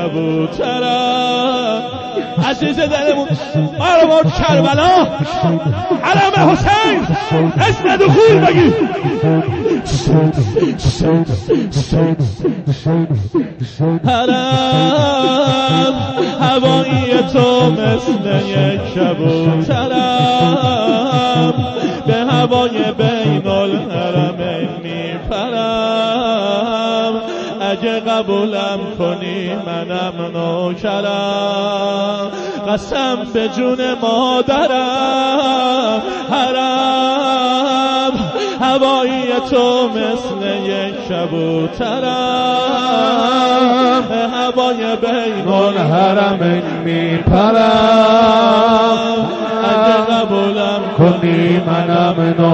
کبوترم. عزیز دلمون قهرمان کربلا حرم حسین اسم دخول بگی. حرم هوایی تو مثل یک کبوترم، به هوای بین الحرمین میپرم. اگه قبولم کنی منم نوکرم، قسم به جون مادرم. حرم هوایی تو مثل یک کبوترم، به هوای بین الحرمین میپرم. اگه قبولم کنی منم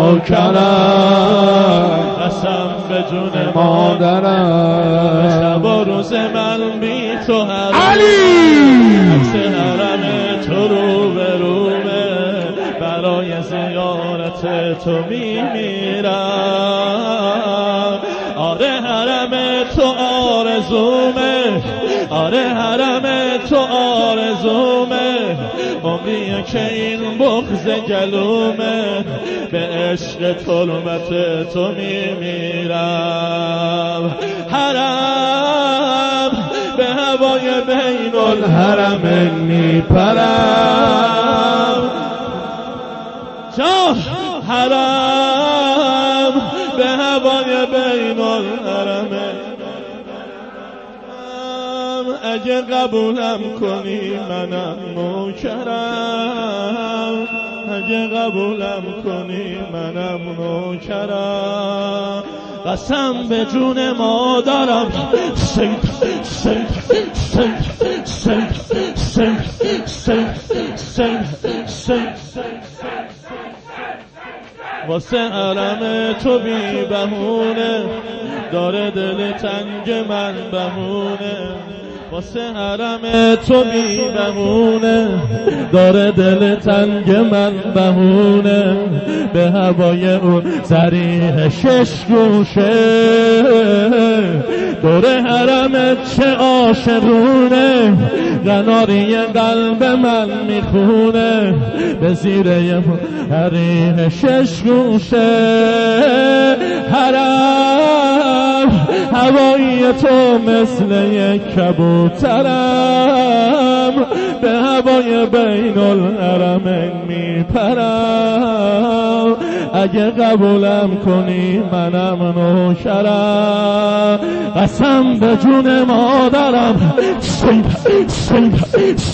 نوکرم، قسم به جون مادرم. شب و روز من بی تو علی عکس حرم تو رو به رومه، برای زیارت تو میمیرم. آره حرم تو آرزومه، آره حرم تو آرزومه، عمریه که این بغض گلومه، به عشق طلبت تو میمیرم. حرم به هوای بین الحرمین میپرم. جان حرم به هوای بین الحرمین، اگه قبولم کنی منم نوکرم، اگه قبولم کنی منم نوکرم. قسم به جون مادرم. سید سید سید سید سید سید سید سید واسه حرم تو بی بهونه، داره دل تنگ من بهونه. واسه حرم تو بی بهونه، داره دل تنگ من بهونه. به هوای اون زریح شش گوشه، دور حرمت چه عاشقونه. قناری قلب من میخونه، به زیره زریح شش گوشه. حرم هوایی تو مثل یک کبوترم، به هوای بین الحرمین میپرم. اگه قبولم کنی منم نوکرم، قسم به جون مادرم.